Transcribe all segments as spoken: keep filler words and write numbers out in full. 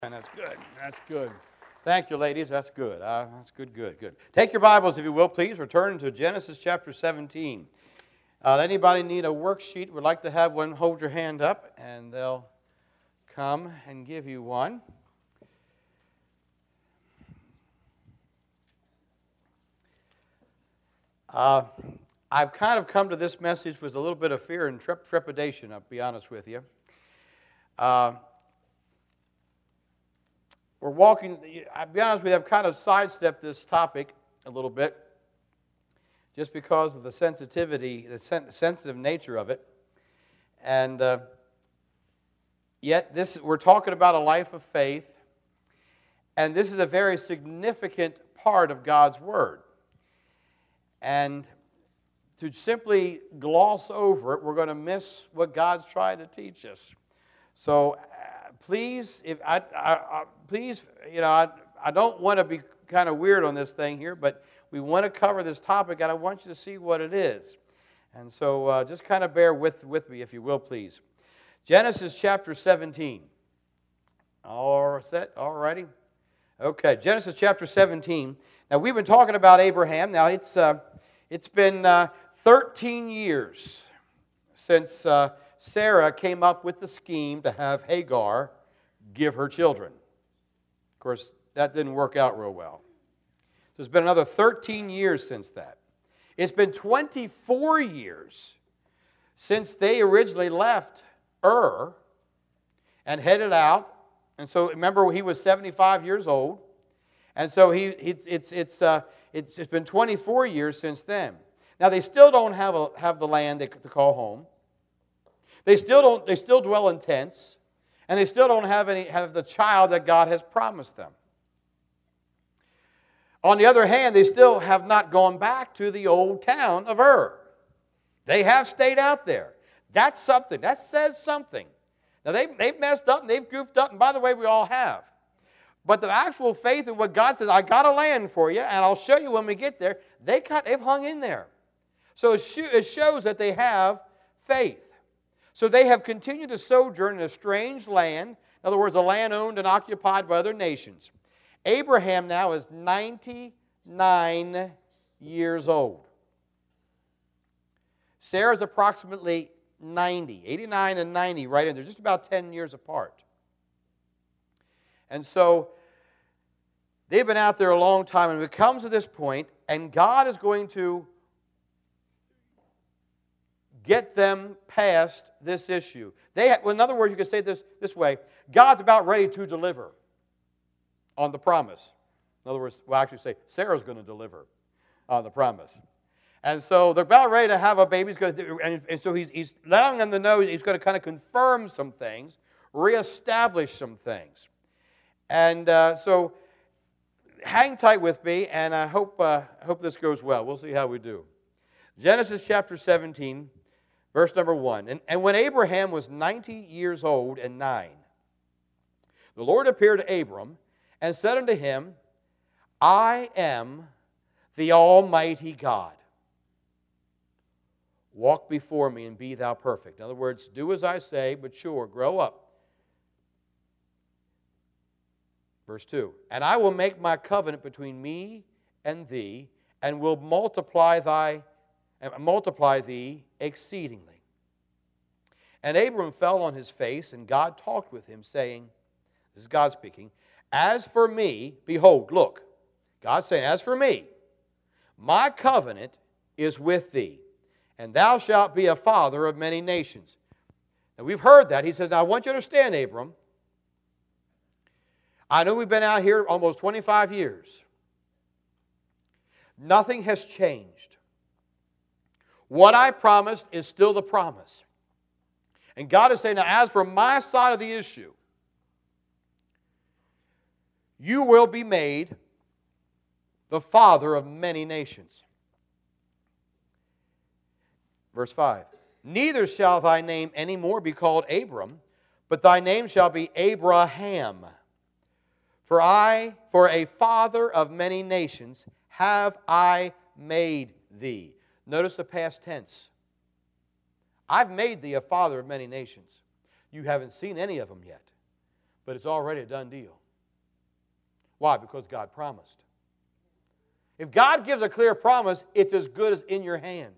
And that's good. That's good. Thank you, ladies. That's good. Uh, that's good, good, good. Take your Bibles, if you will, please. Return to Genesis chapter seventeen. Uh, anybody need a worksheet? Would like to have one? Hold your hand up, and they'll come and give you one. Uh, I've kind of come to this message with a little bit of fear and trep- trepidation, I'll be honest with you. Uh, We're walking, I'll be honest with you, I've kind of sidestepped this topic a little bit just because of the sensitivity, the sen- sensitive nature of it. And uh, yet, this we're talking about a life of faith, and this is a very significant part of God's Word. And to simply gloss over it, we're going to miss what God's trying to teach us. So, Please, if I, I, I please, you know, I, I don't want to be kind of weird on this thing here, but we want to cover this topic, and I want you to see what it is. And so, uh, just kind of bear with with me, if you will, please. Genesis chapter seventeen. All set, all righty. Okay, Genesis chapter seventeen. Now we've been talking about Abraham. Now it's uh, it's been uh, thirteen years since. Uh, Sarah came up with the scheme to have Hagar give her children. Of course, that didn't work out real well. So it's been another thirteen years since that. It's been twenty-four years since they originally left Ur and headed out. And so remember, he was seventy-five years old. And so he, it's, it's, it's, uh, it's, it's been twenty-four years since then. Now, they still don't have, a, have the land to call home. They still don't. They still dwell in tents, and they still don't have any have the child that God has promised them. On the other hand, they still have not gone back to the old town of Ur. They have stayed out there. That's something. That says something. Now they they've messed up and they've goofed up, and by the way, we all have. But the actual faith in what God says, I got a land for you, and I'll show you when we get there. They got they've hung in there. So it shows that they have faith. So they have continued to sojourn in a strange land. In other words, a land owned and occupied by other nations. Abraham now is ninety-nine years old. Sarah's approximately ninety. eighty-nine and ninety right in there, just about ten years apart. And so they've been out there a long time, and it comes to this point, and God is going to get them past this issue. They, well, in other words, you could say it this, this way. God's about ready to deliver on the promise. In other words, we'll actually say Sarah's going to deliver on the promise. And so they're about ready to have a baby. He's going to, and, and so he's, he's letting them to know he's going to kind of confirm some things, reestablish some things. And uh, so hang tight with me, and I hope, uh, hope this goes well. We'll see how we do. Genesis chapter seventeen. Verse number one, and, and when Abraham was ninety years old and nine, the Lord appeared to Abram and said unto him, I am the Almighty God. Walk before me and be thou perfect. In other words, do as I say, mature, grow up. Verse two, and I will make my covenant between me and thee, and will multiply thy and multiply thee exceedingly. And Abram fell on his face, and God talked with him, saying, this is God speaking, as for me, behold, look, God's saying, as for me, my covenant is with thee, and thou shalt be a father of many nations. Now we've heard that. He says, now I want you to understand, Abram, I know we've been out here almost twenty-five years. Nothing has changed. What I promised is still the promise. And God is saying, now as for my side of the issue, you will be made the father of many nations. Verse five, neither shall thy name any more be called Abram, but thy name shall be Abraham. For I, for a father of many nations, have I made thee. Notice the past tense. I've made thee a father of many nations. You haven't seen any of them yet. But it's already a done deal. Why? Because God promised. If God gives a clear promise, it's as good as in your hand.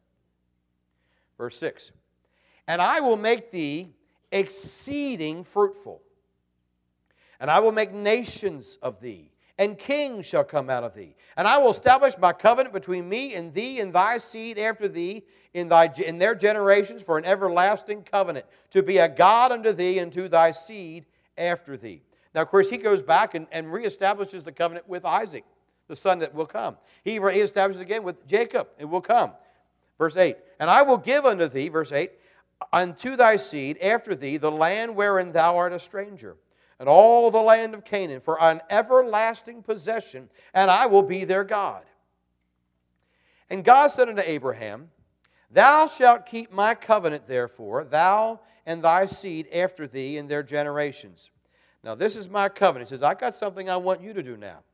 Verse six. And I will make thee exceeding fruitful. And I will make nations of thee, and kings shall come out of thee. And I will establish my covenant between me and thee and thy seed after thee in, thy, in their generations for an everlasting covenant, to be a God unto thee and to thy seed after thee. Now, of course, he goes back and, and reestablishes the covenant with Isaac, the son that will come. He reestablishes it again with Jacob, it will come. Verse eight, and I will give unto thee, verse eight, unto thy seed after thee the land wherein thou art a stranger, and all the land of Canaan for an everlasting possession, and I will be their God. And God said unto Abraham, thou shalt keep my covenant, therefore, thou and thy seed after thee in their generations. Now this is my covenant. He says, I got something I want you to do now.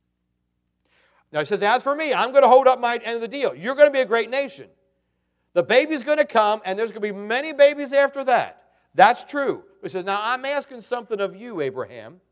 Now he says, as for me, I'm going to hold up my end of the deal. You're going to be a great nation. The baby's going to come, and there's going to be many babies after that. That's true. He says, now I'm asking something of you, Abraham.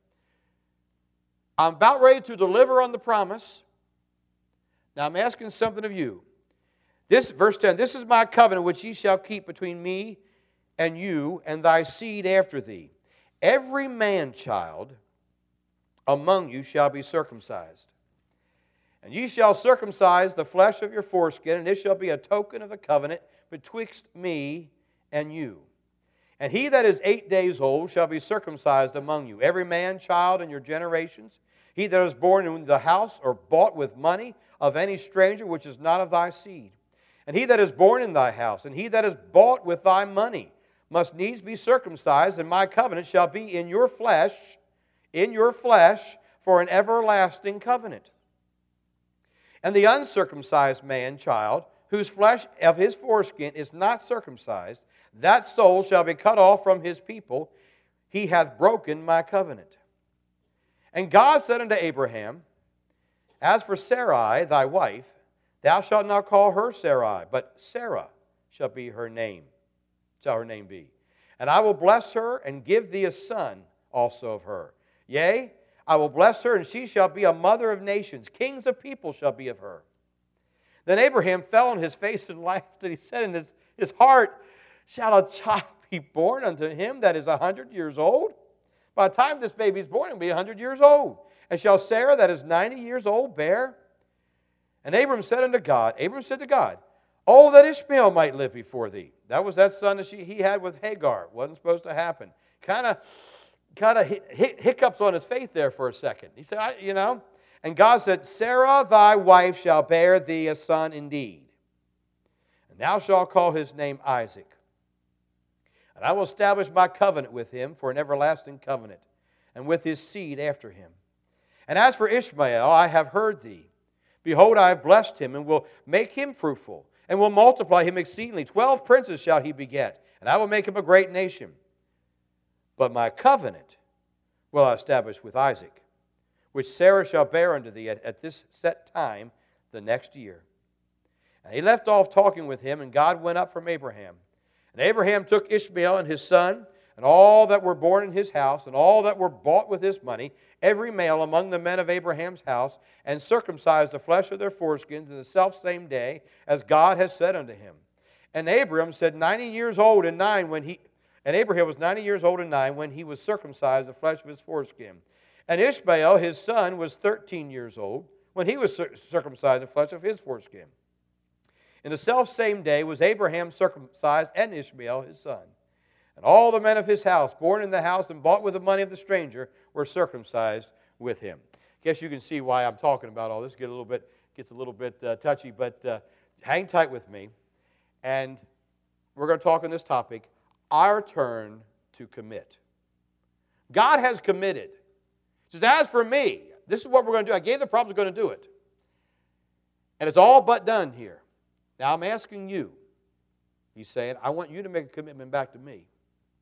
I'm about ready to deliver on the promise. Now I'm asking something of you. This, verse ten, this is my covenant which ye shall keep between me and you and thy seed after thee. Every man-child among you shall be circumcised. And ye shall circumcise the flesh of your foreskin, and it shall be a token of the covenant betwixt me and you. And he that is eight days old shall be circumcised among you, every man child in your generations. He that is born in the house or bought with money of any stranger which is not of thy seed. And he that is born in thy house, and he that is bought with thy money, must needs be circumcised, and my covenant shall be in your flesh, in your flesh, for an everlasting covenant. And the uncircumcised man child, whose flesh of his foreskin is not circumcised, that soul shall be cut off from his people. He hath broken my covenant. And God said unto Abraham, as for Sarai, thy wife, thou shalt not call her Sarai, but Sarah shall be her name, shall her name be. And I will bless her and give thee a son also of her. Yea, I will bless her, and she shall be a mother of nations. Kings of people shall be of her. Then Abraham fell on his face and laughed, and he said in his, his heart, shall a child be born unto him that is a hundred years old? By the time this baby is born, it will be a hundred years old. And shall Sarah that is ninety years old bear? And Abram said unto God, Abram said to God, oh, that Ishmael might live before thee. That was that son that she, he had with Hagar. It wasn't supposed to happen. Kind of kind of hiccups on his faith there for a second. He said, I, you know, and God said, Sarah thy wife shall bear thee a son indeed. And thou shalt call his name Isaac. And I will establish my covenant with him for an everlasting covenant, and with his seed after him. And as for Ishmael, I have heard thee. Behold, I have blessed him, and will make him fruitful, and will multiply him exceedingly. Twelve princes shall he beget, and I will make him a great nation. But my covenant will I establish with Isaac, which Sarah shall bear unto thee at, at this set time the next year. And he left off talking with him, and God went up from Abraham. And Abraham took Ishmael and his son, and all that were born in his house, and all that were bought with his money, every male among the men of Abraham's house, and circumcised the flesh of their foreskins in the selfsame day, as God has said unto him. And Abram said, ninety years old and nine when he... And Abraham was ninety years old and nine when he was circumcised the flesh of his foreskin. And Ishmael, his son, was thirteen years old when he was circumcised the flesh of his foreskin. In the selfsame day was Abraham circumcised, and Ishmael his son. And all the men of his house, born in the house and bought with the money of the stranger, were circumcised with him. Guess you can see why I'm talking about all this. Get a little bit, gets a little bit uh, touchy, but uh, hang tight with me. And we're going to talk on this topic, our turn to commit. God has committed. He says, as for me, this is what we're going to do. I gave the promise, we're going to do it. And it's all but done here. Now I'm asking you, he's saying, I want you to make a commitment back to me.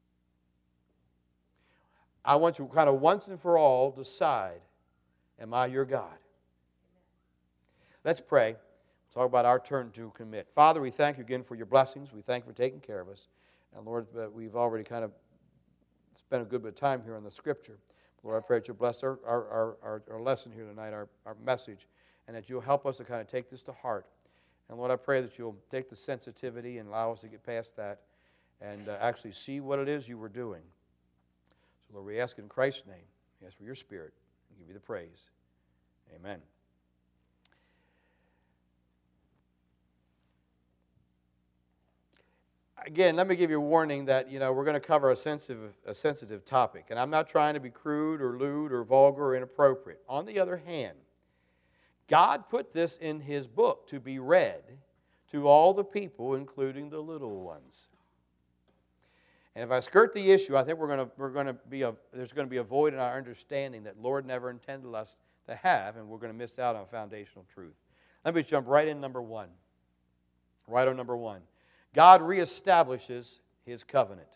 I want you to kind of once and for all decide, am I your God? Let's pray. We'll talk about our turn to commit. Father, we thank you again for your blessings. We thank you for taking care of us. And Lord, we've already kind of spend a good bit of time here on the Scripture. Lord, I pray that you'll bless our, our, our, our, our lesson here tonight, our, our message, and that you'll help us to kind of take this to heart. And Lord, I pray that you'll take the sensitivity and allow us to get past that and uh, actually see what it is you were doing. So Lord, we ask in Christ's name, we ask for your Spirit, and give you the praise. Amen. Again, let me give you a warning that, you know, we're going to cover a sensitive, a sensitive topic. And I'm not trying to be crude or lewd or vulgar or inappropriate. On the other hand, God put this in His book to be read to all the people, including the little ones. And if I skirt the issue, I think we're going to, we're going to be a, there's going to be a void in our understanding that Lord never intended us to have, and we're going to miss out on foundational truth. Let me jump right in number one. Right on number one. God reestablishes His covenant.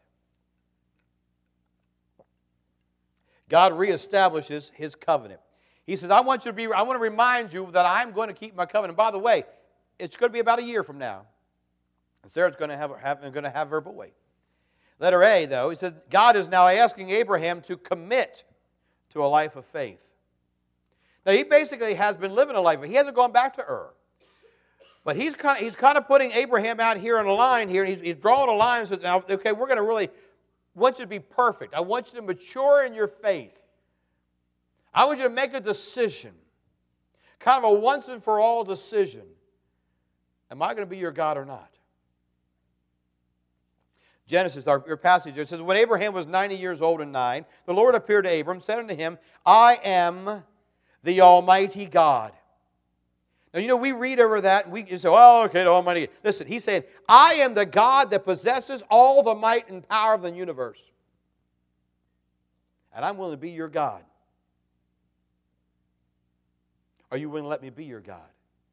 God reestablishes His covenant. He says, I want you to be, I want to remind you that I'm going to keep my covenant. By the way, it's going to be about a year from now. And Sarah's going to have, have, going to have her boy. Letter A, though, he says, God is now asking Abraham to commit to a life of faith. Now, he basically has been living a life. He hasn't gone back to Ur. But he's kind of, he's kind of putting Abraham out here on a line here, and he's, he's drawing a line and says, now, okay, we're going to really, want you to be perfect. I want you to mature in your faith. I want you to make a decision, kind of a once and for all decision. Am I going to be your God or not? Genesis, our, our passage, it says, when Abraham was ninety years old and nine, the Lord appeared to Abram, said unto him, I am the Almighty God. Now, you know, we read over that and we say, oh, okay, the Almighty. Listen, he's saying, I am the God that possesses all the might and power of the universe. And I'm willing to be your God. Are you willing to let me be your God?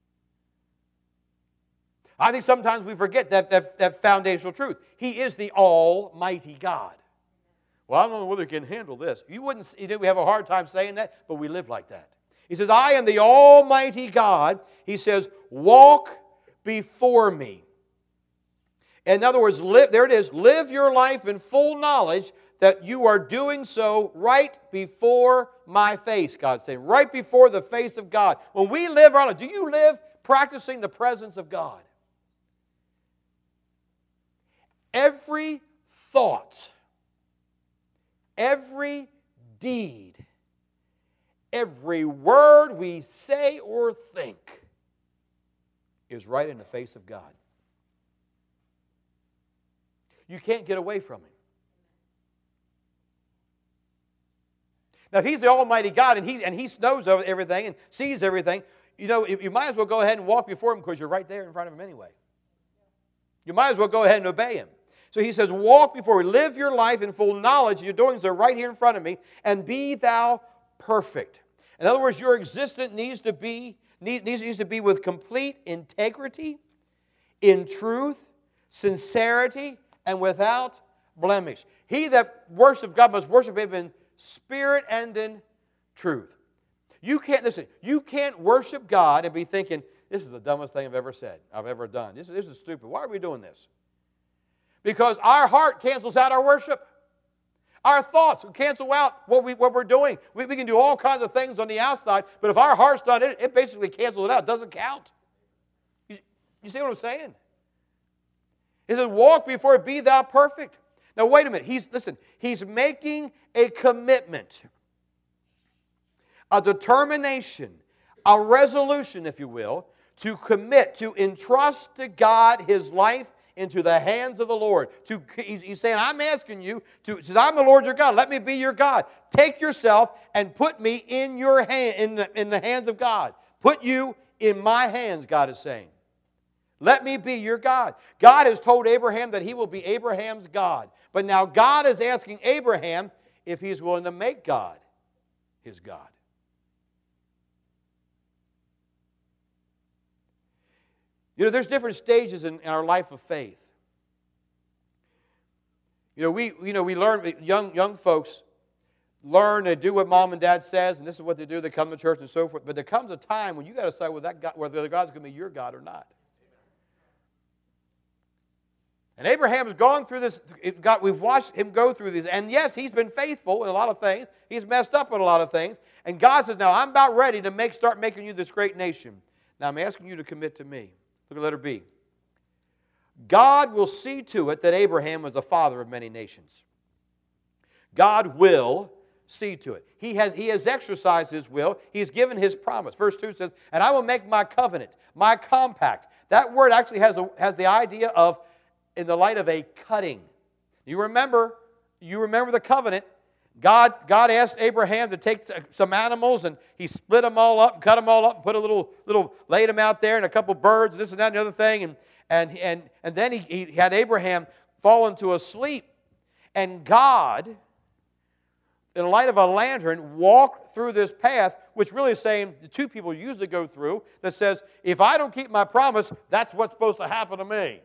I think sometimes we forget that, that, that foundational truth. He is the Almighty God. Well, I don't know whether he can handle this. You wouldn't, you know, we have a hard time saying that, but we live like that. He says, I am the Almighty God. He says, walk before me. In other words, live, there it is, live your life in full knowledge that you are doing so right before my face, God's saying, right before the face of God. When we live our life, do you live practicing the presence of God? Every thought, every deed, every word we say or think is right in the face of God. You can't get away from Him. Now, if He's the Almighty God and He, and he knows everything and sees everything, you know, you might as well go ahead and walk before Him because you're right there in front of Him anyway. You might as well go ahead and obey Him. So He says, walk before me. Live your life in full knowledge. You're doing so right here in front of me. And be thou perfect. In other words, your existence needs to be, needs, needs to be with complete integrity, in truth, sincerity, and without blemish. He that worships God must worship Him in spirit and in truth. You can't, listen, you can't worship God and be thinking, this is the dumbest thing I've ever said, I've ever done. This, this is stupid. Why are we doing this? Because our heart cancels out our worship. Our thoughts cancel out what, we, what we're doing. We, we can do all kinds of things on the outside, but if our heart's not in it, it basically cancels it out. It doesn't count. You, you see what I'm saying? He says, walk before it, be thou perfect. Now, wait a minute. He's, listen, he's making a commitment, a determination, a resolution, if you will, to commit, to entrust to God his life into the hands of the Lord. To, he's, he's saying, I'm asking you, to, he says, I'm the Lord your God. Let me be your God. Take yourself and put me in your hand, in the, in the hands of God. Put you in my hands, God is saying. Let me be your God. God has told Abraham that he will be Abraham's God. But now God is asking Abraham if he's willing to make God his God. You know, there's different stages in, in our life of faith. You know, we, you know, we learn, young, young folks learn to do what mom and dad says, and this is what they do. They come to church and so forth. But there comes a time when you got to decide whether, that God, whether God's going to be your God or not. And Abraham has gone through this. It got, we've watched him go through these. And yes, he's been faithful in a lot of things. He's messed up in a lot of things. And God says, now I'm about ready to make, start making you this great nation. Now I'm asking you to commit to me. Look at letter B. God will see to it that Abraham was the father of many nations. God will see to it. He has, he has exercised His will. He's given His promise. Verse two says, and I will make my covenant, my compact. That word actually has, a, has the idea of in the light of a cutting. You remember, you remember the covenant. God, God asked Abraham to take some animals, and He split them all up, and cut them all up, and put a little, little, laid them out there, and a couple birds, and this and that and the other thing. And, and, and, and then he, he had Abraham fall into a sleep. And God, in the light of a lantern, walked through this path, which really is saying, the two people usually go through, that says, if I don't keep my promise, that's what's supposed to happen to me.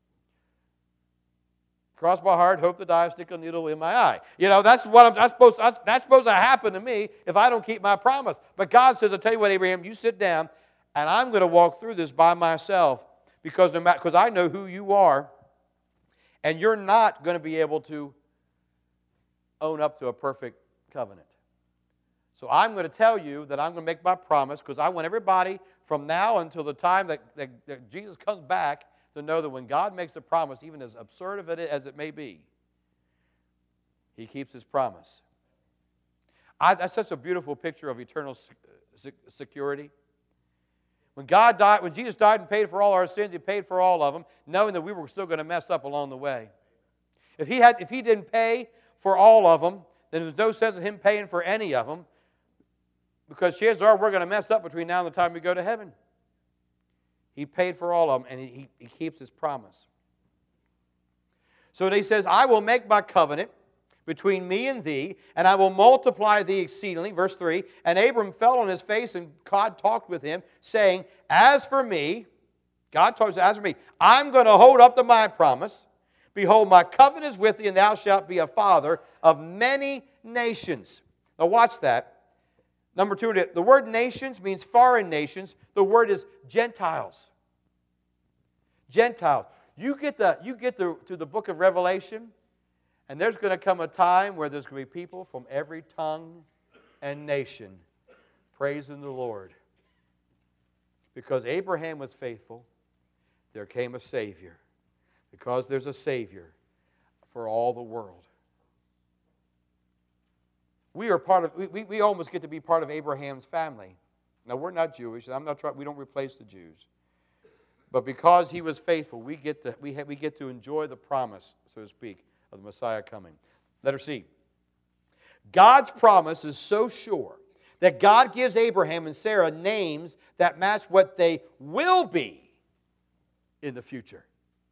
Cross my heart, hope to die, stick a needle in my eye. You know, that's what I'm that's supposed to, that's supposed to happen to me if I don't keep my promise. But God says, I'll tell you what, Abraham, you sit down, and I'm going to walk through this by myself because no matter, because I know who you are, and you're not going to be able to own up to a perfect covenant. So I'm going to tell you that I'm going to make my promise because I want everybody from now until the time that, that, that Jesus comes back to know that when God makes a promise, even as absurd of it as it may be, He keeps His promise. I, that's such a beautiful picture of eternal security. When God died, when Jesus died and paid for all our sins, He paid for all of them, knowing that we were still going to mess up along the way. If He had, if He didn't pay for all of them, then there's no sense in Him paying for any of them, because chances are we're going to mess up between now and the time we go to heaven. He paid for all of them, and he, he keeps His promise. So He says, I will make my covenant between me and thee, and I will multiply thee exceedingly. Verse three, and Abram fell on his face, and God talked with him, saying, as for me, God talks, as for me, I'm going to hold up to my promise. Behold, my covenant is with thee, and thou shalt be a father of many nations. Now watch that. Number two, the word nations means foreign nations. The word is Gentiles. Gentiles. You get, the, you get the, to the book of Revelation, and there's going to come a time where there's going to be people from every tongue and nation praising the Lord. Because Abraham was faithful, there came a Savior. Because there's a Savior for all the world. We are part of, we, we almost get to be part of Abraham's family. Now, we're not Jewish, and I'm not trying, we don't replace the Jews. But because he was faithful, we get to, we, have, we get to enjoy the promise, so to speak, of the Messiah coming. Letter C. God's promise is so sure that God gives Abraham and Sarah names that match what they will be in the future.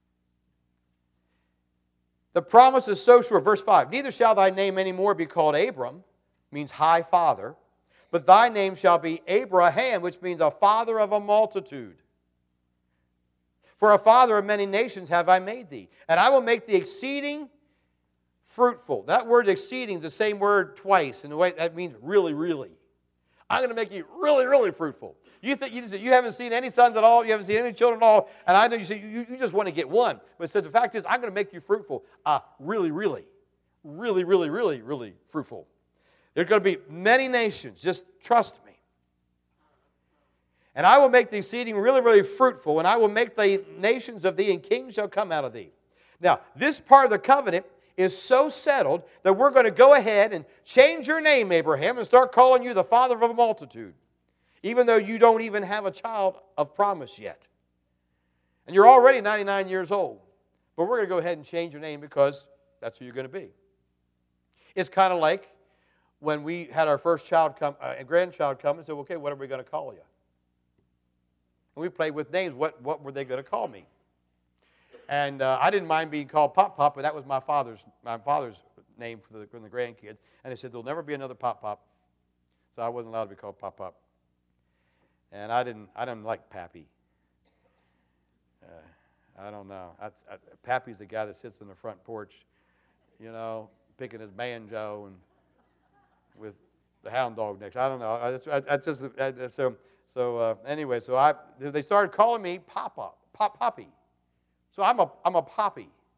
The promise is so sure. Verse five, neither shall thy name any more be called Abram, means high father, but thy name shall be Abraham, which means a father of a multitude. For a father of many nations have I made thee, and I will make thee exceeding fruitful. That word exceeding is the same word twice, in the way that means really, really. I'm going to make you really, really fruitful. You think you, you haven't seen any sons at all, you haven't seen any children at all, and I know you say you, you just want to get one. But it says the fact is, I'm going to make you fruitful. Uh, really, really, really, really, really, really fruitful. There's going to be many nations. Just trust me. And I will make thee exceeding really, really fruitful, and I will make the nations of thee, and kings shall come out of thee. Now, this part of the covenant is so settled that we're going to go ahead and change your name, Abraham, and start calling you the father of a multitude, even though you don't even have a child of promise yet. And you're already ninety-nine years old. But we're going to go ahead and change your name because that's who you're going to be. It's kind of like when we had our first child come, uh, grandchild come and said, okay, what are we going to call you? And we played with names. What, what were they going to call me? And uh, I didn't mind being called Pop Pop, but that was my father's, my father's name for the, for the grandkids. And they said, there'll never be another Pop Pop. So I wasn't allowed to be called Pop Pop. And I didn't, I didn't like Pappy. Uh, I don't know. I, I, Pappy's the guy that sits on the front porch, you know, picking his banjo and with the hound dog next. I don't know. I, I, I just I, so so uh, anyway. So I they started calling me Papa, Pop Poppy. So I'm a I'm a Poppy.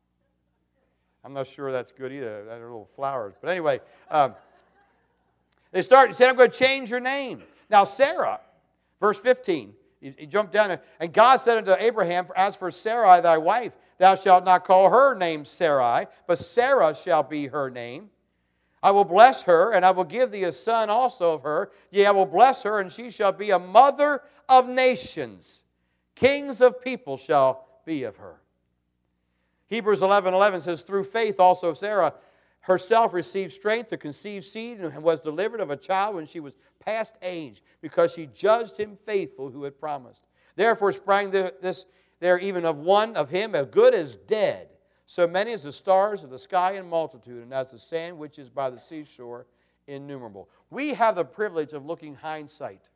I'm not sure that's good either. They're little flowers. But anyway, um, they start, he said, I'm going to change your name. Now, Sarah, verse fifteen, he, he jumped down, and God said unto Abraham, as for Sarai thy wife, thou shalt not call her name Sarai, but Sarah shall be her name. I will bless her, and I will give thee a son also of her. Yea, I will bless her, and she shall be a mother of nations. Kings of people shall be of her. Hebrews eleven eleven says, through faith also Sarah herself received strength to conceive seed and was delivered of a child when she was past age, because she judged him faithful who had promised. Therefore sprang this there even of one of him as good as dead, so many as the stars of the sky in multitude, and as the sand which is by the seashore innumerable. We have the privilege of looking hindsight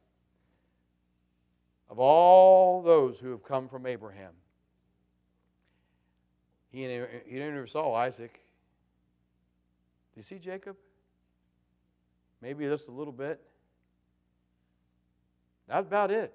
of all those who have come from Abraham. He, he never saw Isaac. Do you see Jacob? Maybe just a little bit. That's about it.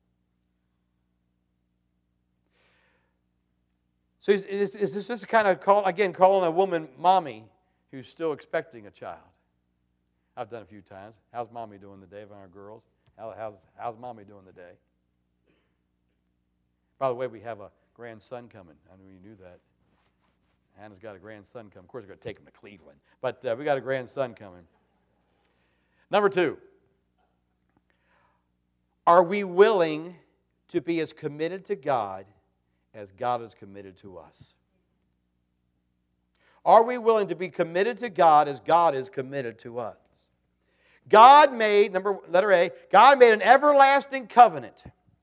So is, is, is this kind of, call, again, calling a woman mommy who's still expecting a child? I've done it a few times. How's mommy doing today of our girls? How, how's, how's mommy doing today? By the way, we have a grandson coming. I don't know if you knew that. Hannah's got a grandson coming. Of course, we're going to take him to Cleveland. But uh, we got a grandson coming. Number two. Are we willing to be as committed to God as God is committed to us? Are we willing to be committed to God as God is committed to us? God made, number letter A, God made an everlasting covenant.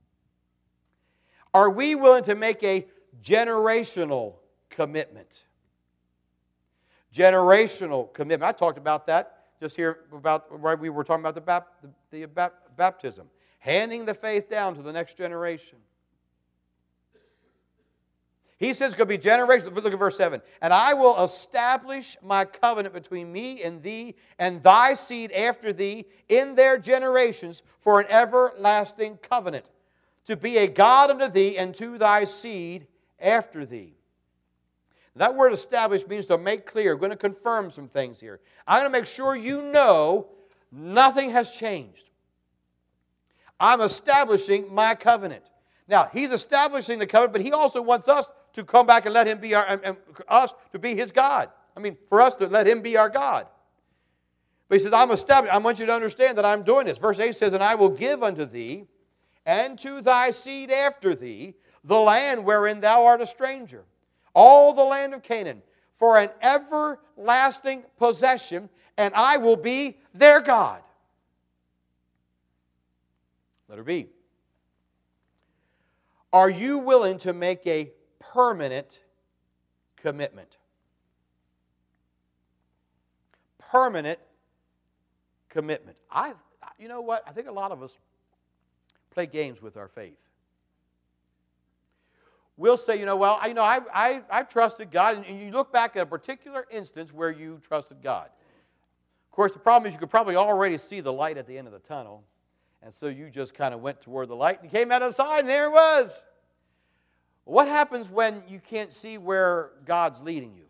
Are we willing to make a generational commitment? Generational commitment. I talked about that just here about right we were talking about the, bap, the, the baptism. Handing the faith down to the next generation. He says it's going to be generational. Look at verse seven. And I will establish my covenant between me and thee and thy seed after thee in their generations for an everlasting covenant, to be a God unto thee and to thy seed after thee. That word establish means to make clear. We're going to confirm some things here. I'm going to make sure you know nothing has changed. I'm establishing my covenant. Now, He's establishing the covenant, but He also wants us to come back and let Him be our, and, and us to be His God. I mean, for us to let Him be our God. But He says, I'm establishing. I want you to understand that I'm doing this. Verse eight says, and I will give unto thee and to thy seed after thee the land wherein thou art a stranger, all the land of Canaan, for an everlasting possession, and I will be their God. Letter B. Are you willing to make a permanent commitment? Permanent commitment. I, you know what? I think a lot of us play games with our faith. We'll say, you know, well, you know, I, I, I trusted God, and you look back at a particular instance where you trusted God. Of course, the problem is you could probably already see the light at the end of the tunnel, and so you just kind of went toward the light and came out of the side, and there it was. What happens when you can't see where God's leading you?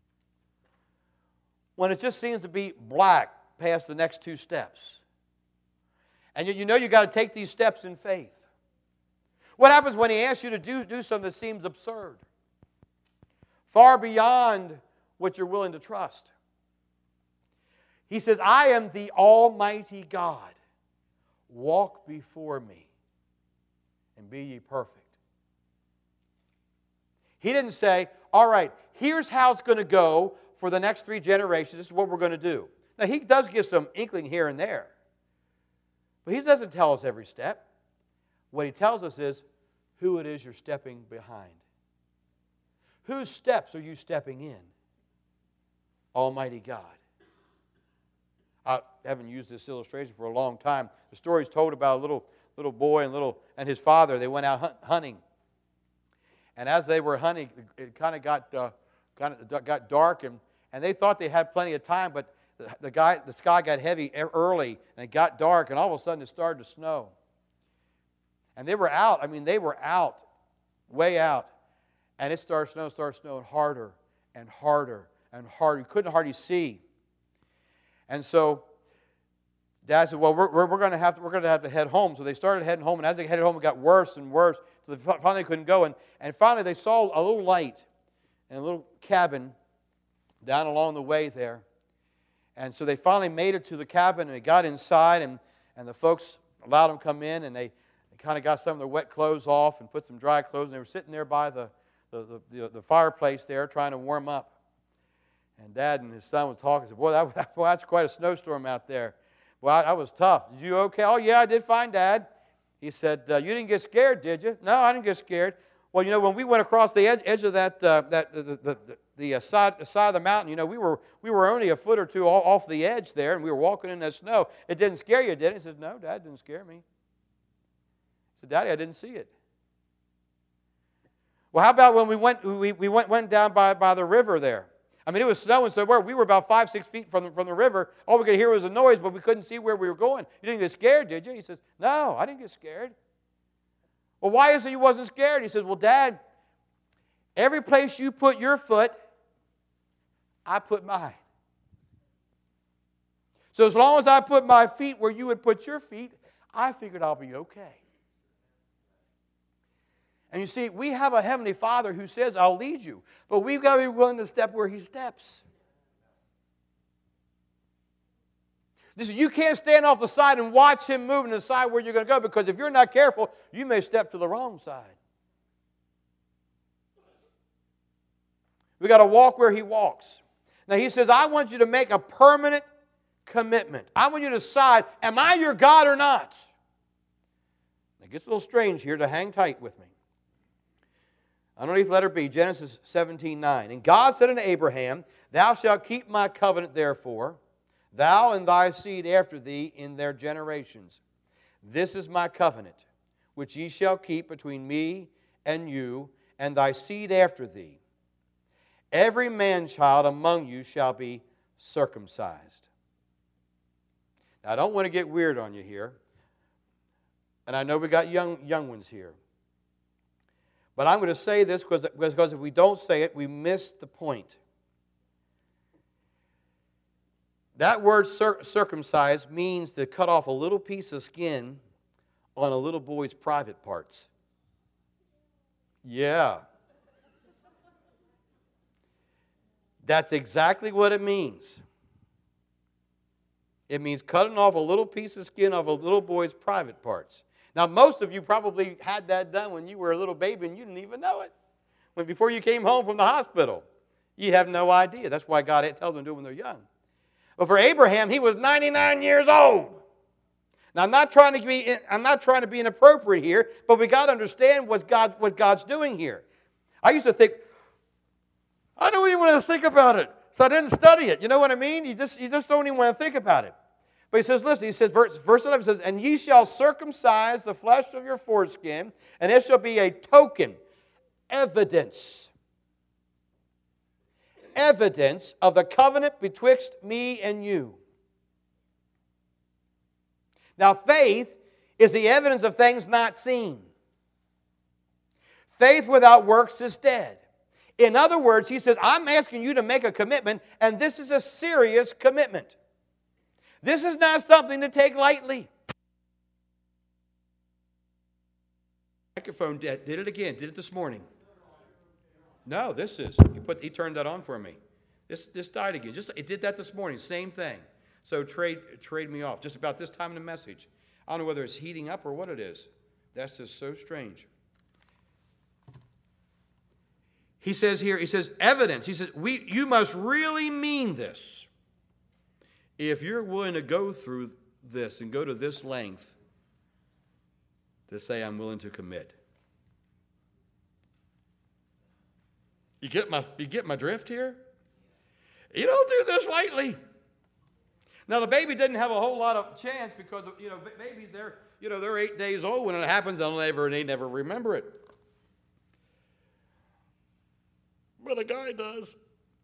When it just seems to be black past the next two steps. And you know you've got to take these steps in faith. What happens when He asks you to do, do something that seems absurd? Far beyond what you're willing to trust. He says, I am the Almighty God. Walk before me and be ye perfect. He didn't say, all right, here's how it's going to go for the next three generations. This is what we're going to do. Now, He does give some inkling here and there. But He doesn't tell us every step. What He tells us is who it is you're stepping behind. Whose steps are you stepping in? Almighty God. I haven't used this illustration for a long time. The story is told about a little, little boy and, little, and his father. They went out hunt, hunting. And as they were hunting, it kind of got, uh, kind of got dark, and, and they thought they had plenty of time, but the, the, guy, the sky got heavy early, and it got dark, and all of a sudden it started to snow. And they were out. I mean, they were out, way out. And it started snowing, started snowing harder and harder and harder. You couldn't hardly see. And so Dad said, well, we're, we're, we're going to have to, we're going to have to head home. So they started heading home, and as they headed home, it got worse and worse. So they finally couldn't go. And, and finally they saw a little light in a little cabin down along the way there. And so they finally made it to the cabin, and they got inside, and, and the folks allowed them to come in, and they, they kind of got some of their wet clothes off and put some dry clothes, and they were sitting there by the, the, the, the fireplace there trying to warm up. And Dad and his son was talking. He said, boy, that, boy, that's quite a snowstorm out there. Well, that was tough. Did you okay? Oh, yeah, I did fine, Dad. He said, uh, you didn't get scared, did you? No, I didn't get scared. Well, you know, when we went across the edge, edge of that, uh, that the, the, the, the, uh, side, the side of the mountain, you know, we were, we were only a foot or two off the edge there, and we were walking in that snow. It didn't scare you, did it? He said, no, Dad, it didn't scare me. He said, Daddy, I didn't see it. Well, how about when we went, we, we went, went down by, by the river there? I mean, it was snowing so where we were about five, six feet from the, from the river. All we could hear was a noise, but we couldn't see where we were going. You didn't get scared, did you? He says, no, I didn't get scared. Well, why is it you wasn't scared? He says, well, Dad, every place you put your foot, I put mine. So as long as I put my feet where you would put your feet, I figured I'll be okay. And you see, we have a Heavenly Father who says, I'll lead you. But we've got to be willing to step where He steps. Listen, you can't stand off the side and watch Him move and decide where you're going to go, because if you're not careful, you may step to the wrong side. We've got to walk where He walks. Now, He says, I want you to make a permanent commitment. I want you to decide, am I your God or not? It gets a little strange here, to hang tight with me. Underneath letter B, Genesis seventeen nine. And God said unto Abraham, thou shalt keep my covenant therefore, thou and thy seed after thee in their generations. This is my covenant, which ye shall keep between me and you, and thy seed after thee. Every man-child among you shall be circumcised. Now, I don't want to get weird on you here, and I know we got young, young ones here. But I'm going to say this because, because if we don't say it, we miss the point. That word cir- circumcised means to cut off a little piece of skin on a little boy's private parts. Yeah. That's exactly what it means. It means cutting off a little piece of skin of a little boy's private parts. Now, most of you probably had that done when you were a little baby and you didn't even know it. When before you came home from the hospital, you have no idea. That's why God tells them to do it when they're young. But for Abraham, he was ninety-nine years old. Now, I'm not trying to be I'm not trying to be inappropriate here, but we got to understand what God what God's doing here. I used to think, I don't even want to think about it, so I didn't study it. You know what I mean? You just you just don't even want to think about it. But he says, listen, he says, verse, verse eleven says, and ye shall circumcise the flesh of your foreskin, and it shall be a token, evidence, evidence of the covenant betwixt me and you. Now, faith is the evidence of things not seen. Faith without works is dead. In other words, he says, I'm asking you to make a commitment, and this is a serious commitment. This is not something to take lightly. Microphone did it again. Did it this morning. No, this is. He put. He turned that on for me. This this died again. Just it did that this morning. Same thing. So trade trade me off. Just about this time in the message. I don't know whether it's heating up or what it is. That's just so strange. He says here. He says evidence. He says we. You must really mean this. If you're willing to go through this and go to this length to say, I'm willing to commit. You get my, you get my drift here? You don't do this lightly. Now, the baby didn't have a whole lot of chance because, you know, babies, they're, you know, they're eight days old. When it happens, they'll never, they never remember it. But a guy does.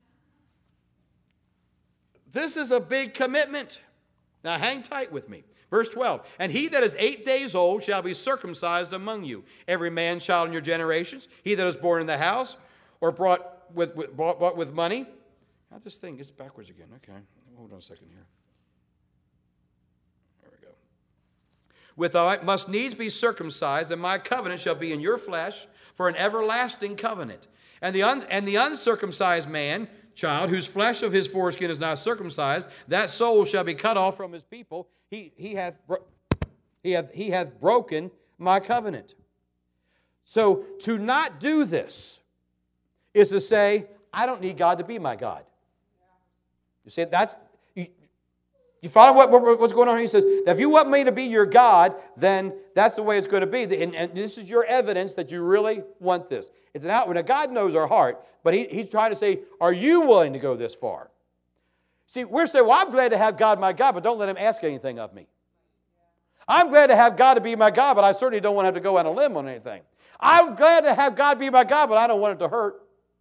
This is a big commitment. Now hang tight with me. Verse twelve, and he that is eight days old shall be circumcised among you, every man child in your generations, he that is born in the house or brought with, with, bought, bought with money. How this thing gets backwards again. Okay, hold on a second here. There we go. Withal must needs be circumcised, and my covenant shall be in your flesh for an everlasting covenant. And the, un, and the uncircumcised man, child, whose flesh of his foreskin is not circumcised, that soul shall be cut off from his people. He, he, hath, he, hath, he hath broken my covenant. So to not do this is to say, I don't need God to be my God. You see, that's, you, you follow what, what, what's going on here? He says, if you want me to be your God, then that's the way it's going to be. And, and this is your evidence that you really want this. It's an outward. Now, God knows our heart, but he, He's trying to say, are you willing to go this far? See, we're saying, well, I'm glad to have God my God, but don't let Him ask anything of me. I'm glad to have God to be my God, but I certainly don't want to have to go on a limb on anything. I'm glad to have God be my God, but I don't want it to hurt.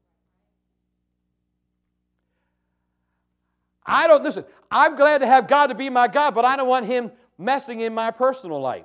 I don't, listen, I'm glad to have God to be my God, but I don't want Him messing in my personal life.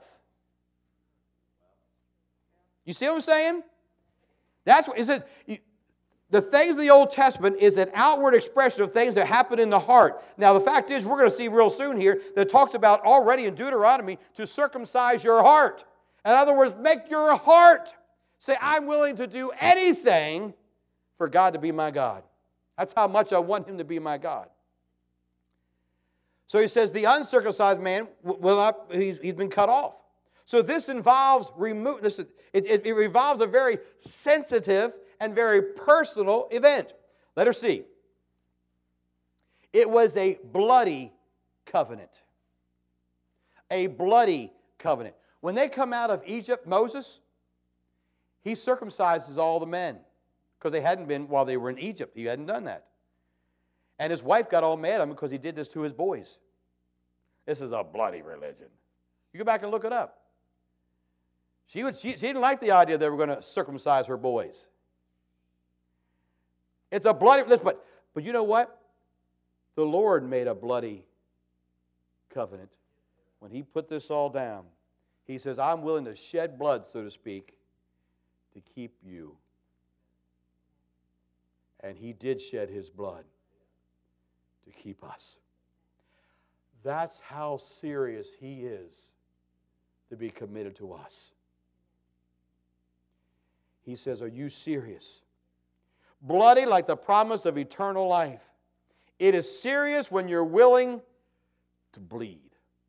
You see what I'm saying? That's what, is it, the things of the Old Testament is an outward expression of things that happen in the heart. Now, the fact is, we're going to see real soon here that it talks about already in Deuteronomy to circumcise your heart. In other words, make your heart say, I'm willing to do anything for God to be my God. That's how much I want Him to be my God. So he says the uncircumcised man will not, he's, he's been cut off. So this involves remove. This it, it, it involves a very sensitive and very personal event. Letter C. It was a bloody covenant. A bloody covenant. When they come out of Egypt, Moses, he circumcises all the men because they hadn't been while they were in Egypt. He hadn't done that. And his wife got all mad at him because he did this to his boys. This is a bloody religion. You go back and look it up. She, would, she, she didn't like the idea they were going to circumcise her boys. It's a bloody, but, but you know what? The Lord made a bloody covenant. When He put this all down, He says, I'm willing to shed blood, so to speak, to keep you. And He did shed His blood to keep us. That's how serious He is to be committed to us. He says, are you serious? Bloody like the promise of eternal life. It is serious when you're willing to bleed.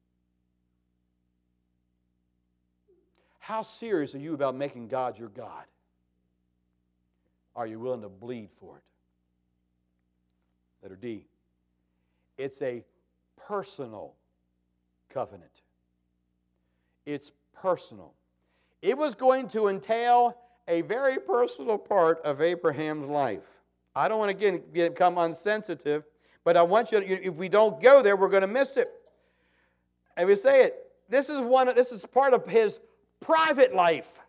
How serious are you about making God your God? Are you willing to bleed for it? Letter D. It's a personal covenant. It's personal. It was going to entail a very personal part of Abraham's life. I don't want to again become unsensitive, but I want you to, if we don't go there, we're going to miss it. And we say it, this is one, this is part of his private life.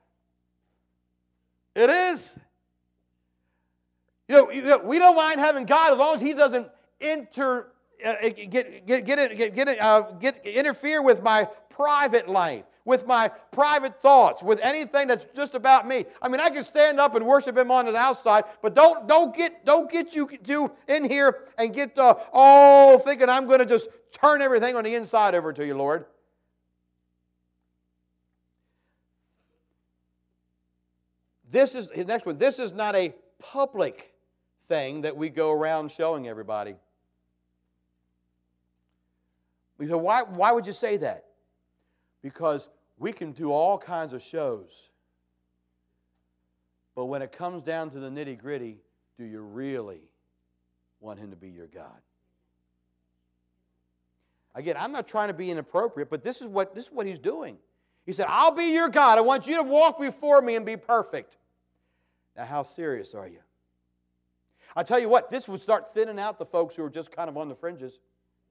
It is. You know, you know, we don't mind having God as long as He doesn't enter, uh, get, get, get, get, get, uh, get, interfere with my private life, with my private thoughts, with anything that's just about me. I mean, I can stand up and worship Him on the outside, but don't, don't, get, don't get you do in here and get, uh, oh, thinking I'm going to just turn everything on the inside over to you, Lord. This is, his next one, this is not a public thing that we go around showing everybody. We say, why, why would you say that? Because we can do all kinds of shows. But when it comes down to the nitty-gritty, do you really want Him to be your God? Again, I'm not trying to be inappropriate, but this is what, this is what He's doing. He said, I'll be your God. I want you to walk before me and be perfect. Now, how serious are you? I'll tell you what, this would start thinning out the folks who are just kind of on the fringes.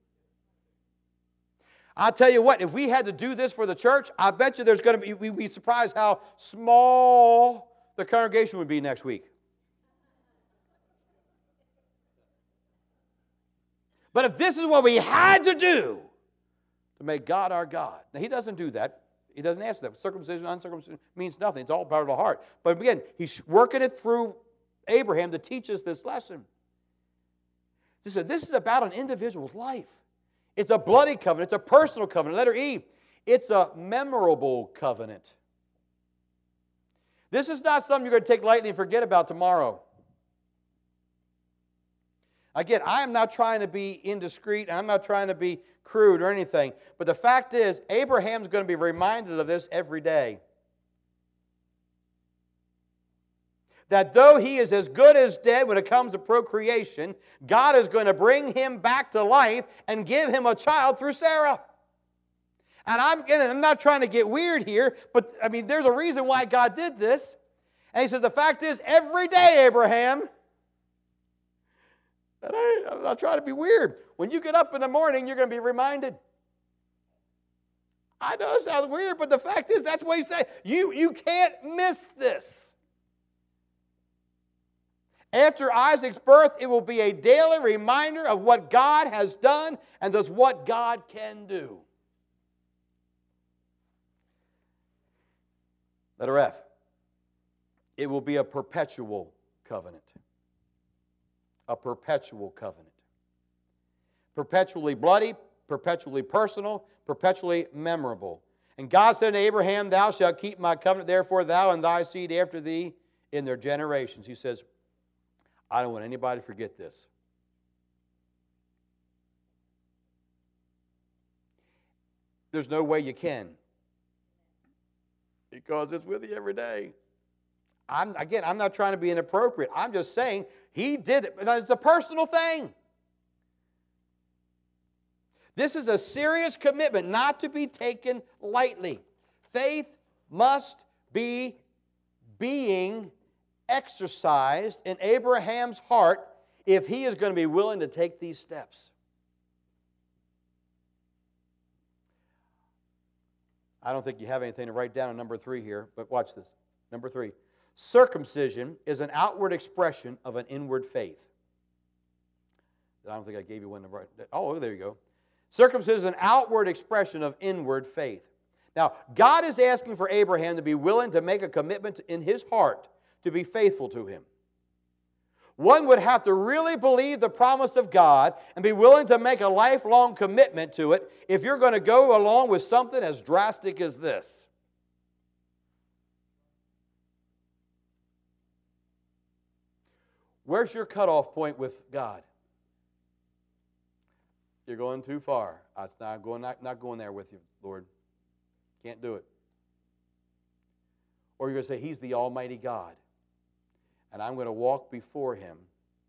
I'll tell you what, if we had to do this for the church, I bet you there's going to be, we'd be surprised how small the congregation would be next week. But if this is what we had to do to make God our God, now He doesn't do that. He doesn't ask that. Circumcision, uncircumcision means nothing. It's all part of the heart. But again, He's working it through Abraham to teach us this lesson. He said, this is about an individual's life. It's a bloody covenant. It's a personal covenant. Letter E, it's a memorable covenant. This is not something you're going to take lightly and forget about tomorrow. Again, I am not trying to be indiscreet. I'm not trying to be crude or anything. But the fact is, Abraham's going to be reminded of this every day. That though he is as good as dead when it comes to procreation, God is going to bring him back to life and give him a child through Sarah. And I'm, I'm not trying to get weird here, but I mean, there's a reason why God did this. And he says, the fact is, every day, Abraham, and I, I'm not trying to be weird, when you get up in the morning, you're going to be reminded. I know it sounds weird, but the fact is, that's what he said. You, you can't miss this. After Isaac's birth, it will be a daily reminder of what God has done and thus what God can do. Letter F. It will be a perpetual covenant. A perpetual covenant. Perpetually bloody, perpetually personal, perpetually memorable. And God said to Abraham, thou shalt keep my covenant, therefore thou and thy seed after thee in their generations. He says, I don't want anybody to forget this. There's no way you can. Because it's with you every day. I'm, again, I'm not trying to be inappropriate. I'm just saying he did it. It's a personal thing. This is a serious commitment not to be taken lightly. Faith must be being exercised in Abraham's heart if he is going to be willing to take these steps. I don't think you have anything to write down on number three here, but watch this. Number three. Circumcision is an outward expression of an inward faith. I don't think I gave you one to write. Oh, there you go. Circumcision is an outward expression of inward faith. Now, God is asking for Abraham to be willing to make a commitment in his heart to be faithful to him. One would have to really believe the promise of God and be willing to make a lifelong commitment to it if you're going to go along with something as drastic as this. Where's your cutoff point with God? You're going too far. I'm not going, not, not going there with you, Lord. Can't do it. Or you're going to say, He's the Almighty God. And I'm going to walk before Him.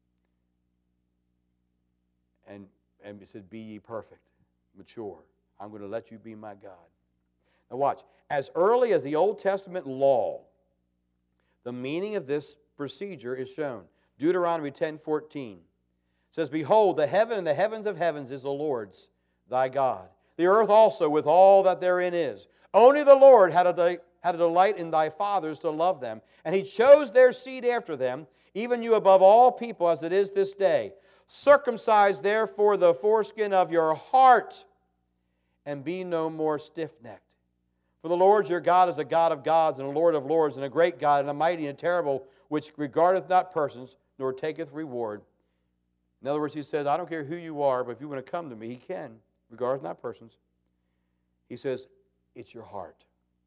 And, and He said, be ye perfect, mature. I'm going to let you be my God. Now watch. As early as the Old Testament law, the meaning of this procedure is shown. Deuteronomy ten fourteen says, behold, the heaven and the heavens of heavens is the Lord's, thy God. The earth also with all that therein is. Only the Lord had a, de- had a delight in thy fathers to love them, and He chose their seed after them, even you above all people as it is this day. Circumcise therefore the foreskin of your heart, and be no more stiff-necked. For the Lord your God is a God of gods, and a Lord of lords, and a great God, and a mighty and terrible, which regardeth not persons, nor taketh reward. In other words, He says, I don't care who you are, but if you want to come to me, He can, regardeth not persons. He says, it's your heart.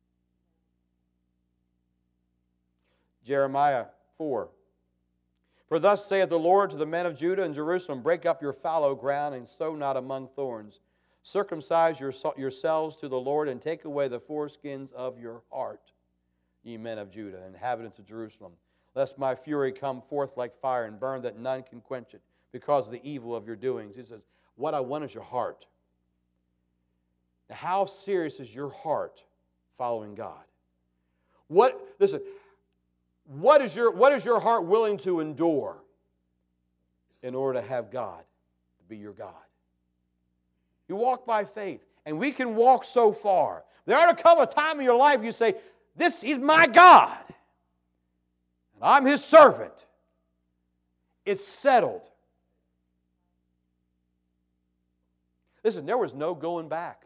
Jeremiah four. For thus saith the Lord to the men of Judah and Jerusalem, break up your fallow ground, and sow not among thorns. Circumcise your, yourselves to the Lord, and take away the foreskins of your heart, ye men of Judah, inhabitants of Jerusalem. Lest my fury come forth like fire, and burn that none can quench it, because of the evil of your doings. He says, what I want is your heart. Now, how serious is your heart following God? What, listen, what is your, what is your heart willing to endure in order to have God to be your God? You walk by faith, and we can walk so far. There ought to come a time in your life you say, this, He's my God, and I'm His servant. It's settled. Listen, there was no going back.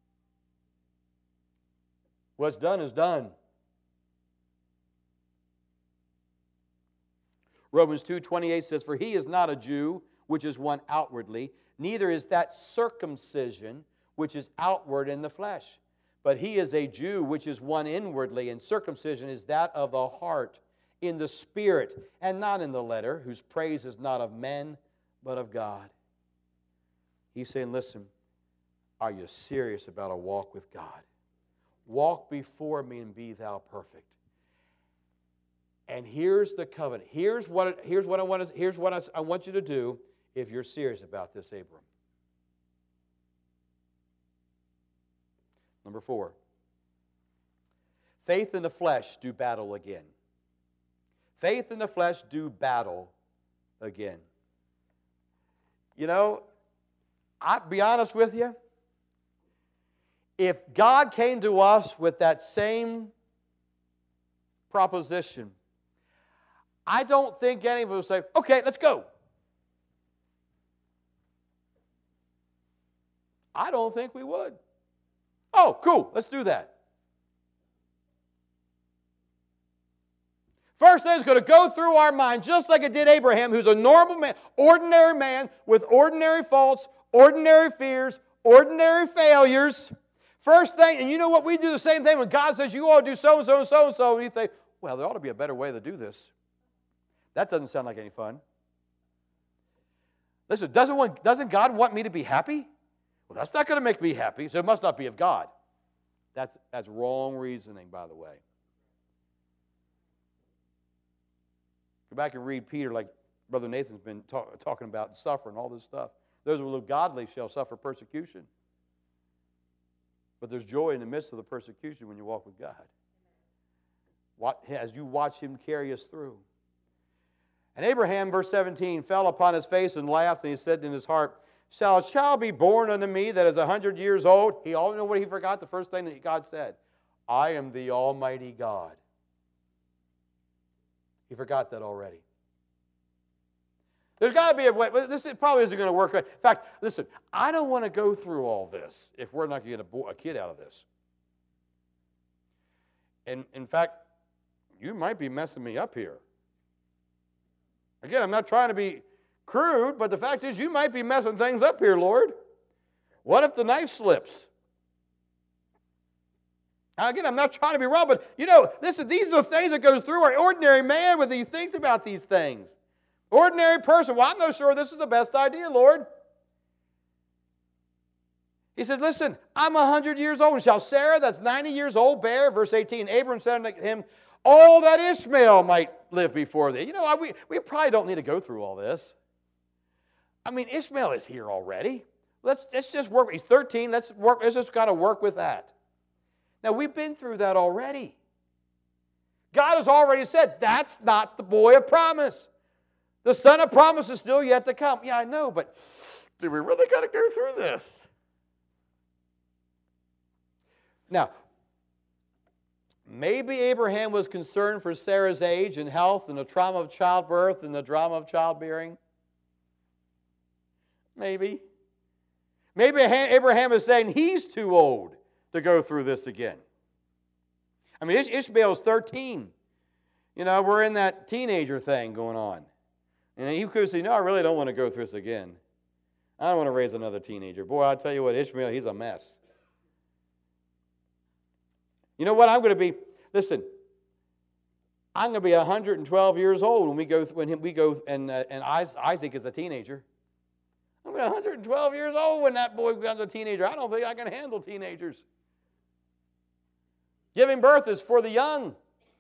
What's done is done. Romans two twenty-eight says, "For he is not a Jew, which is one outwardly, neither is that circumcision, which is outward in the flesh. But he is a Jew, which is one inwardly, and circumcision is that of the heart, in the spirit, and not in the letter, whose praise is not of men, but of God." He's saying, listen, are you serious about a walk with God? Walk before me and be thou perfect. And here's the covenant. Here's what, here's what, I, want to, here's what I, I want you to do if you're serious about this, Abram. Number four, faith in the flesh do battle again. Faith in the flesh do battle again. You know, I'll be honest with you. If God came to us with that same proposition, I don't think any of us would say, okay, let's go. I don't think we would. Oh, cool, let's do that. First thing is going to go through our mind, just like it did Abraham, who's a normal man, ordinary man with ordinary faults, ordinary fears, ordinary failures. First thing, and you know what? We do the same thing when God says you ought to do so and so and so and so, and you think, well, there ought to be a better way to do this. That doesn't sound like any fun. Listen, doesn't, want, doesn't God want me to be happy? Well, that's not going to make me happy, so it must not be of God. That's, that's wrong reasoning, by the way. Go back and read Peter, like Brother Nathan's been talk, talking about, suffering, all this stuff. Those who live godly shall suffer persecution. But there's joy in the midst of the persecution when you walk with God. What, as you watch Him carry us through. And Abraham, verse seventeen, fell upon his face and laughed, and he said in his heart, "Shall a child be born unto me that is a hundred years old?" He all know what he forgot? The first thing that God said, "I am the Almighty God." He forgot that already. There's got to be a way. This probably isn't going to work. In fact, listen, I don't want to go through all this if we're not going to get a, boy, a kid out of this. And in fact, you might be messing me up here. Again, I'm not trying to be crude, but the fact is you might be messing things up here, Lord. What if the knife slips? Now, again, I'm not trying to be wrong, but, you know, listen, these are the things that goes through our ordinary man when he thinks about these things. Ordinary person, well, I'm not sure this is the best idea, Lord. He said, listen, I'm one hundred years old. Shall Sarah, that's ninety years old, bear? Verse eighteen, Abram said unto him, "Oh, that Ishmael might live before thee." You know, we, we probably don't need to go through all this. I mean, Ishmael is here already. Let's, let's just work. He's thirteen. Let's, work, let's just kind of work with that. Now, we've been through that already. God has already said, that's not the boy of promise. The son of promise is still yet to come. Yeah, I know, but do we really got to go through this? Now, maybe Abraham was concerned for Sarah's age and health and the trauma of childbirth and the drama of childbearing. Maybe. Maybe Abraham is saying he's too old to go through this again. I mean, Ishmael is thirteen. You know, we're in that teenager thing going on. And he could say, no, I really don't want to go through this again. I don't want to raise another teenager. Boy, I'll tell you what, Ishmael, he's a mess. You know what? I'm going to be, listen, I'm going to be one hundred twelve years old when we go, when we go and, uh, and Isaac is a teenager. I'm going to be one hundred twelve years old when that boy becomes a teenager. I don't think I can handle teenagers. Giving birth is for the young.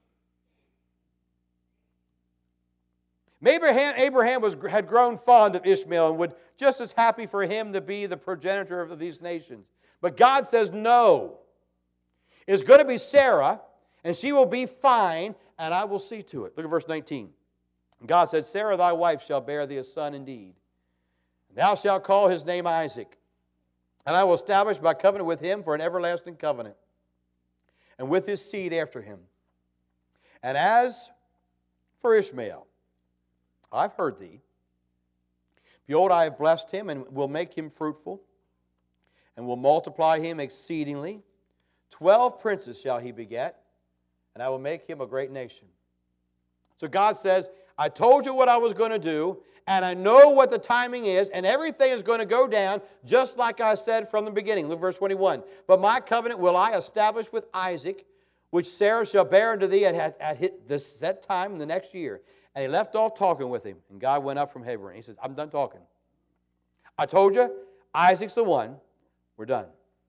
Maybe Abraham was, had grown fond of Ishmael and would just as happy for him to be the progenitor of these nations. But God says no. It's going to be Sarah, and she will be fine, and I will see to it. Look at verse nineteen. God said, Sarah thy wife shall bear thee a son indeed. Thou shalt call his name Isaac. And I will establish my covenant with him for an everlasting covenant, and with his seed after him. And as for Ishmael, I've heard thee. Behold, I have blessed him, and will make him fruitful, and will multiply him exceedingly. Twelve princes shall he beget, and I will make him a great nation. So God says, I told you what I was going to do, and I know what the timing is, and everything is going to go down just like I said from the beginning. Look, verse twenty-one. But my covenant will I establish with Isaac, which Sarah shall bear unto thee at, at, at this set time in the next year. And he left off talking with him, and God went up from Hebron. He says, I'm done talking. I told you, Isaac's the one. We're done.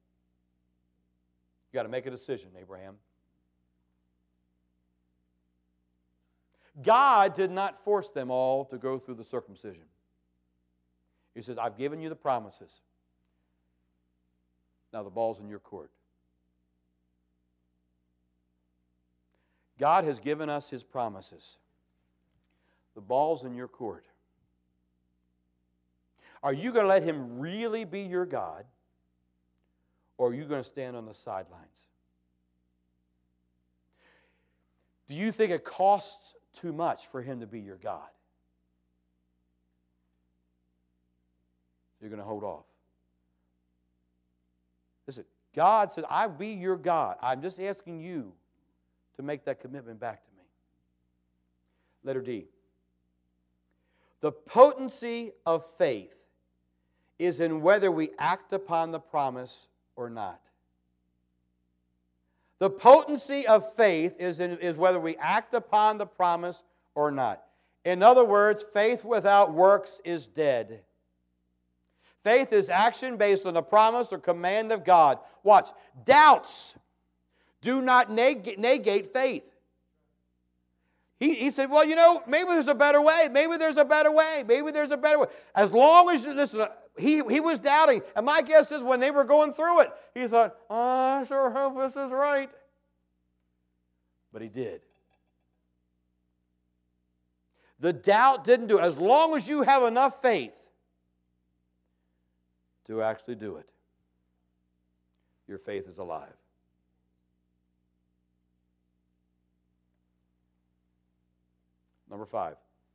You got to make a decision, Abraham. God did not force them all to go through the circumcision. He says, I've given you the promises. Now the ball's in your court. God has given us His promises. The ball's in your court. Are you going to let Him really be your God, or are you going to stand on the sidelines? Do you think it costs too much for Him to be your God? You're going to hold off. Listen, God said, I'll be your God. I'm just asking you to make that commitment back to me. Letter D. The potency of faith is in whether we act upon the promise or not. The potency of faith is, in, is whether we act upon the promise or not. In other words, faith without works is dead. Faith is action based on the promise or command of God. Watch. Doubts do not neg- negate faith. He, he said, well, you know, maybe there's a better way. Maybe there's a better way. Maybe there's a better way. As long as, listen, he, he was doubting. And my guess is when they were going through it, he thought, oh, I sure hope this is right. But he did. The doubt didn't do it. As long as you have enough faith to actually do it, your faith is alive. Number five.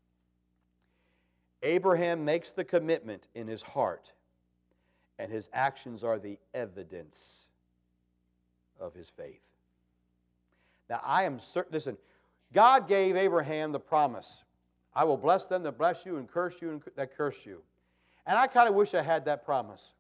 Abraham makes the commitment in his heart, and his actions are the evidence of his faith. Now, I am certain, listen, God gave Abraham the promise. I will bless them that bless you and curse you that curse you. And I kind of wish I had that promise.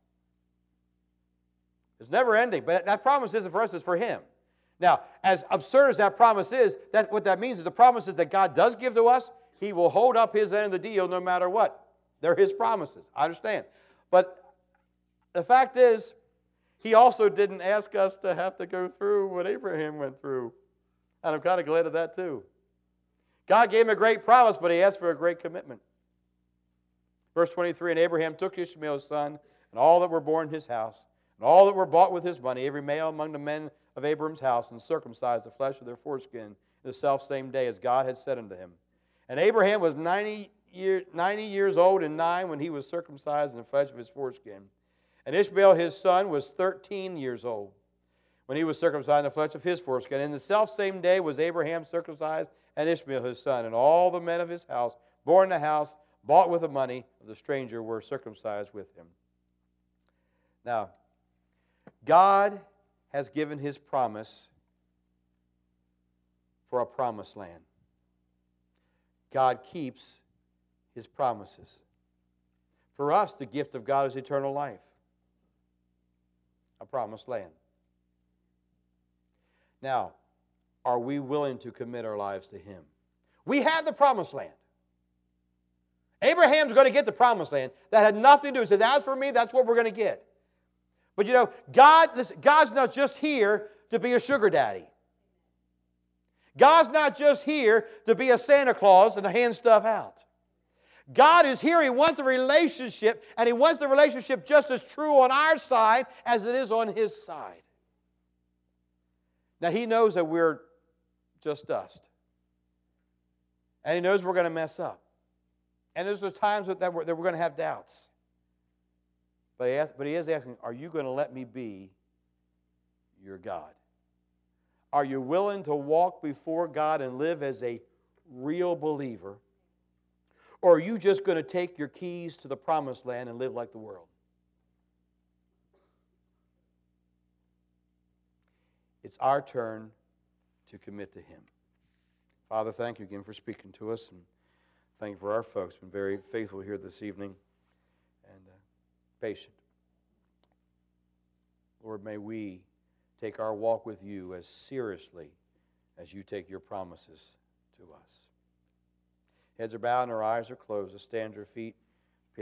It's never ending, but that promise isn't for us, it's for him. Now, as absurd as that promise is, that, what that means is the promises that God does give to us, He will hold up His end of the deal no matter what. They're His promises. I understand. But the fact is, He also didn't ask us to have to go through what Abraham went through. And I'm kind of glad of that too. God gave him a great promise, but He asked for a great commitment. Verse twenty-three, and Abraham took Ishmael's son, and all that were born in his house, and all that were bought with his money, every male among the men of Abram's house, and circumcised the flesh of their foreskin the selfsame day as God had said unto him. And Abraham was ninety, year, ninety years old and nine when he was circumcised in the flesh of his foreskin. And Ishmael his son was thirteen years old when he was circumcised in the flesh of his foreskin. And the selfsame day was Abraham circumcised, and Ishmael his son, and all the men of his house, born in the house, bought with the money of the stranger, were circumcised with him. Now, God has given His promise for a promised land. God keeps His promises. For us, the gift of God is eternal life, a promised land. Now, are we willing to commit our lives to Him? We have the promised land. Abraham's going to get the promised land. That had nothing to do. He said, as for me, that's what we're going to get. But you know, God, listen, God's not just here to be a sugar daddy. God's not just here to be a Santa Claus and to hand stuff out. God is here. He wants a relationship, and He wants the relationship just as true on our side as it is on His side. Now, He knows that we're just dust. And He knows we're going to mess up. And there's times that we're, that we're going to have doubts. But he, asked, but he is asking, are you going to let me be your God? Are you willing to walk before God and live as a real believer? Or are you just going to take your keys to the promised land and live like the world? It's our turn to commit to Him. Father, thank you again for speaking to us. And Thank you for our folks. Been very faithful here this evening and uh, patient. Lord, may we take our walk with you as seriously as you take your promises to us. Heads are bowed and our eyes are closed. Let's stand to our feet.